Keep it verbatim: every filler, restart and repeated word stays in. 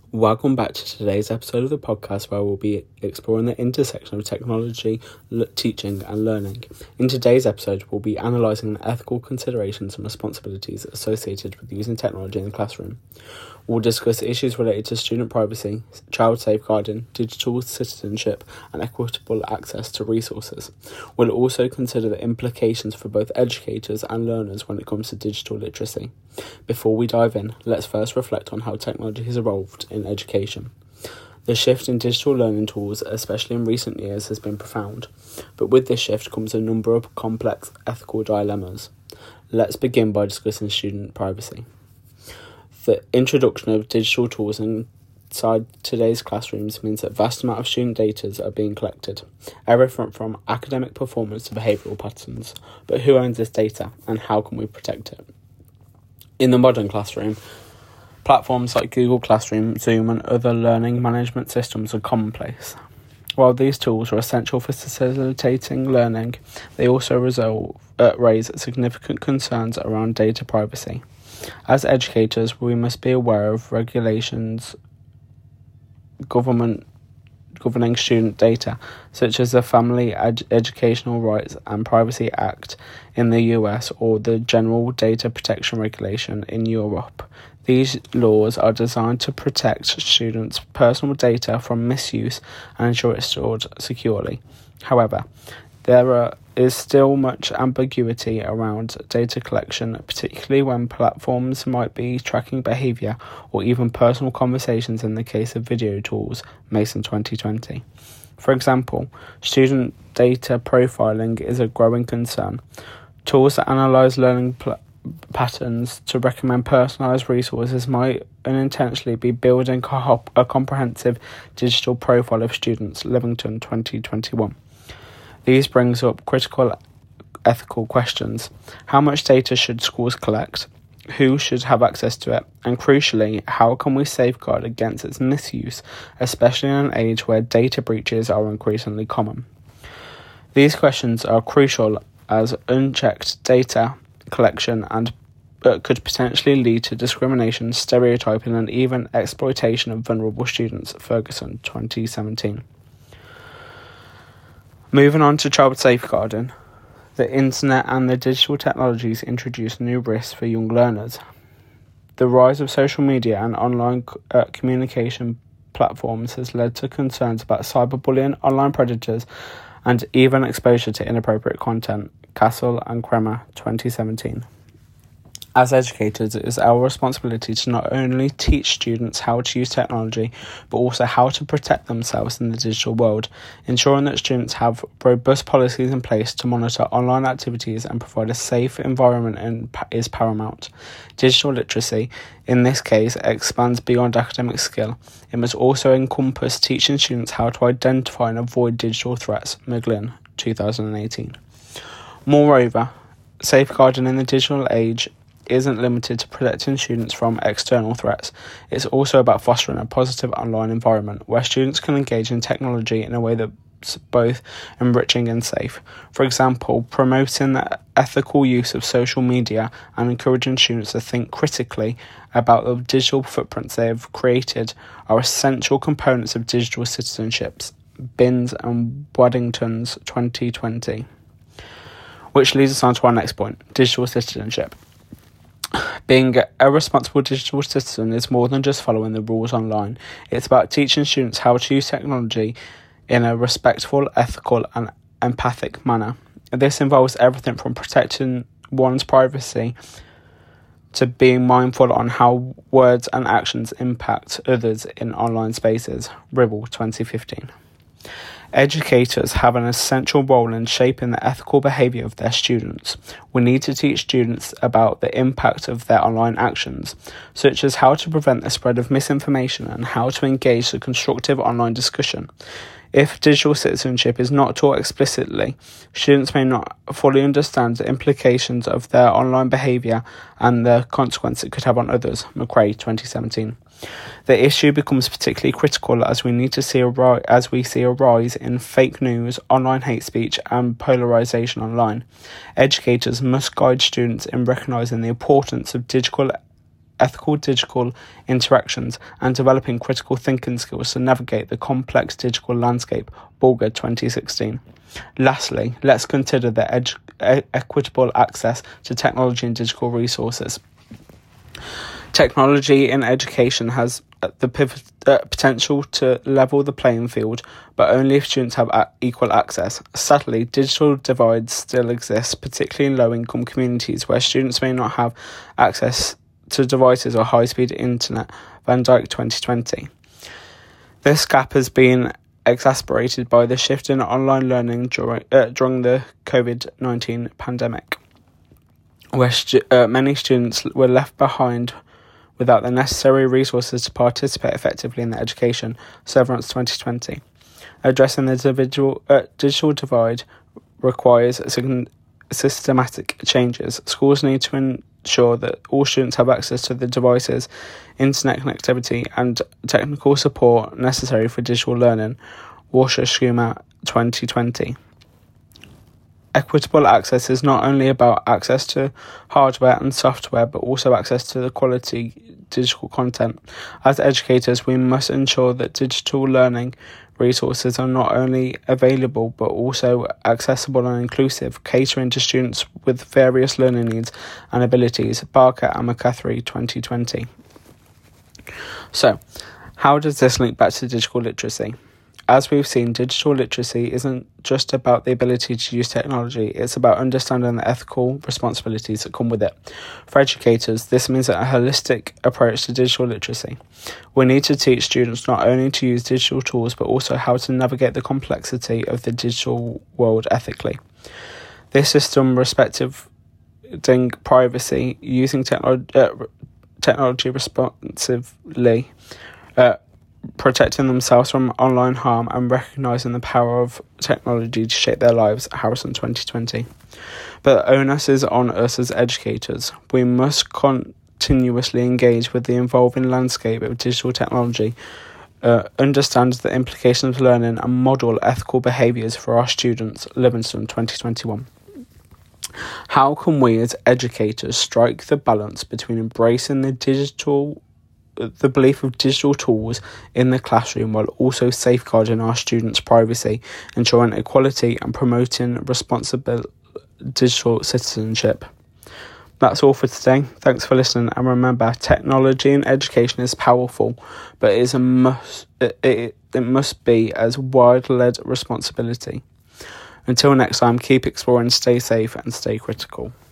Welcome back to today's episode of the podcast where we'll be exploring the intersection of technology, l- teaching and learning. In today's episode, we'll be analysing the ethical considerations and responsibilities associated with using technology in the classroom. We'll discuss issues related to student privacy, child safeguarding, digital citizenship and equitable access to resources. We'll also consider the implications for both educators and learners when it comes to digital literacy. Before we dive in, let's first reflect on how technology has evolved in education. The shift in digital learning tools, especially in recent years, has been profound, but with this shift comes a number of complex ethical dilemmas. Let's begin by discussing student privacy. The introduction of digital tools inside today's classrooms means that vast amount of student data are being collected, everything from academic performance to behavioural patterns. But who owns this data and how can we protect it? In the modern classroom, platforms like Google Classroom, Zoom and other learning management systems are commonplace. While these tools are essential for facilitating learning, they also resolve, uh, raise significant concerns around data privacy. As educators, we must be aware of regulations government governing student data, such as the Family Ed- Educational Rights and Privacy Act in the U S or the General Data Protection Regulation in Europe. These laws are designed to protect students' personal data from misuse and ensure it's stored securely. However, there are, is still much ambiguity around data collection, particularly when platforms might be tracking behaviour or even personal conversations in the case of video tools, Mason twenty twenty. For example, student data profiling is a growing concern. Tools that analyse learning pl- patterns to recommend personalised resources might unintentionally be building a comprehensive digital profile of students, Livingston twenty twenty-one. These brings up critical ethical questions. How much data should schools collect? Who should have access to it? And crucially, how can we safeguard against its misuse, especially in an age where data breaches are increasingly common? These questions are crucial as unchecked data collection and uh, could potentially lead to discrimination, stereotyping and even exploitation of vulnerable students, Ferguson twenty seventeen. Moving on to child safeguarding, the internet and the digital technologies introduce new risks for young learners. The rise of social media and online uh, communication platforms has led to concerns about cyberbullying, online predators, and even exposure to inappropriate content, Castle and Kremer twenty seventeen. As educators, it is our responsibility to not only teach students how to use technology, but also how to protect themselves in the digital world. Ensuring that students have robust policies in place to monitor online activities and provide a safe environment is paramount. Digital literacy, in this case, expands beyond academic skill. It must also encompass teaching students how to identify and avoid digital threats, Miglin, twenty eighteen. Moreover, safeguarding in the digital age isn't limited to protecting students from external threats. It's also about fostering a positive online environment where students can engage in technology in a way that's both enriching and safe. For example, promoting the ethical use of social media and encouraging students to think critically about the digital footprints they have created are essential components of digital citizenships, Binns and Waddington's twenty twenty. Which leads us on to our next point, digital citizenship. Being a responsible digital citizen is more than just following the rules online. It's about teaching students how to use technology in a respectful, ethical and empathic manner. This involves everything from protecting one's privacy to being mindful on how words and actions impact others in online spaces, Ribble twenty fifteen. Educators have an essential role in shaping the ethical behaviour of their students. We need to teach students about the impact of their online actions, such as how to prevent the spread of misinformation and how to engage the constructive online discussion. If digital citizenship is not taught explicitly, students may not fully understand the implications of their online behaviour and the consequence it could have on others, McRae twenty seventeen. The issue becomes particularly critical as we need to see a ri- as we see a rise in fake news, online hate speech and polarisation online. Educators must guide students in recognising the importance of digital ethical digital interactions, and developing critical thinking skills to navigate the complex digital landscape, Bulger twenty sixteen. Lastly, let's consider the edu- e- equitable access to technology and digital resources. Technology in education has the pivot, uh, potential to level the playing field, but only if students have a- equal access. Sadly, digital divides still exist, particularly in low-income communities where students may not have access to devices or high-speed internet. Van Dyke twenty twenty. This gap has been exacerbated by the shift in online learning during, uh, during the covid nineteen pandemic, where stu- uh, many students were left behind without the necessary resources to participate effectively in their education. Severance twenty twenty. Addressing the individual, uh, digital divide requires sig- systematic changes. Schools need to ensure that all students have access to the devices, internet connectivity, and technical support necessary for digital learning. Washer Schuma twenty twenty. Equitable access is not only about access to hardware and software, but also access to the quality digital content. As educators, we must ensure that digital learning resources are not only available, but also accessible and inclusive, catering to students with various learning needs and abilities. Barker and McCaffrey twenty twenty. So, how does this link back to digital literacy? As we've seen, digital literacy isn't just about the ability to use technology, it's about understanding the ethical responsibilities that come with it. For educators, this means a holistic approach to digital literacy. We need to teach students not only to use digital tools, but also how to navigate the complexity of the digital world ethically. This system respecting privacy, using technolo- uh, technology responsibly, uh, protecting themselves from online harm, and recognising the power of technology to shape their lives. Harrison twenty twenty. But the onus is on us as educators. We must continuously engage with the evolving landscape of digital technology, uh, understand the implications of learning, and model ethical behaviours for our students. Livingston twenty twenty-one. How can we as educators strike the balance between embracing the digital the belief of digital tools in the classroom while also safeguarding our students' privacy, ensuring equality and promoting responsible digital citizenship? That's all for today. Thanks for listening, and remember, technology in education is powerful, but it is a must. It, it, it must be as wide-led responsibility. Until next time, keep exploring, stay safe, and stay critical.